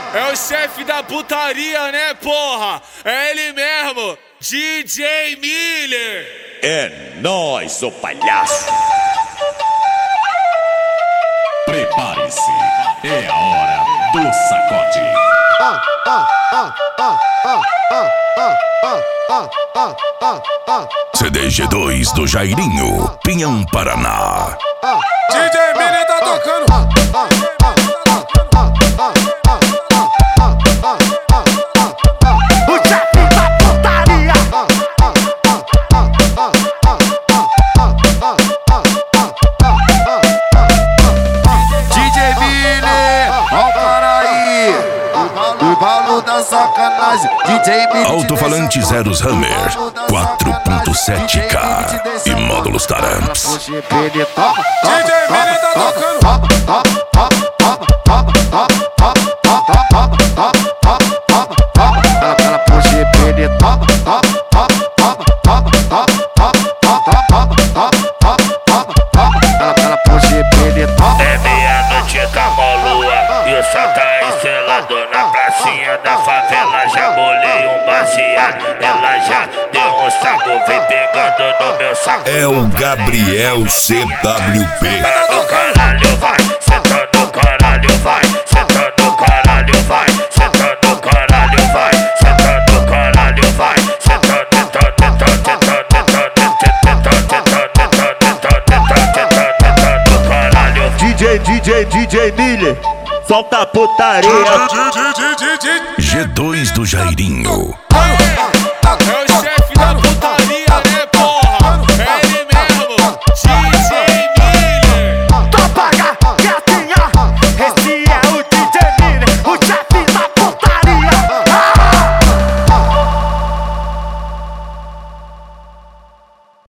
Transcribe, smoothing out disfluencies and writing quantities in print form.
É o chefe da putaria, né, porra? É ele mesmo, DJ Miller. É nóis, ô palhaço. Prepare-se, é a hora do sacode. CDG2 do Jairinho, Pinhão, Paraná. DJ Miller tá tocando. O chefe da putaria. DJ Miller, ó o cara aí. O Paulo da sacanagem. DJ Miller. Alto-falante Zeros Hammer 4.7K e módulos Taramps. DJ Miller tá tocando. É meia-noite com a lua e o sol tá estrelado na pracinha da favela. Já bolei um baseado, ela já deu um saco, vem pegando no meu saco. É o Gabriel CWP. Senta no caralho, vai, senta no caralho, vai, senta no caralho, vai, senta no caralho, vai, senta no caralho, vai, senta DJ Miller, solta a putaria. G2 do Jairinho. É o chefe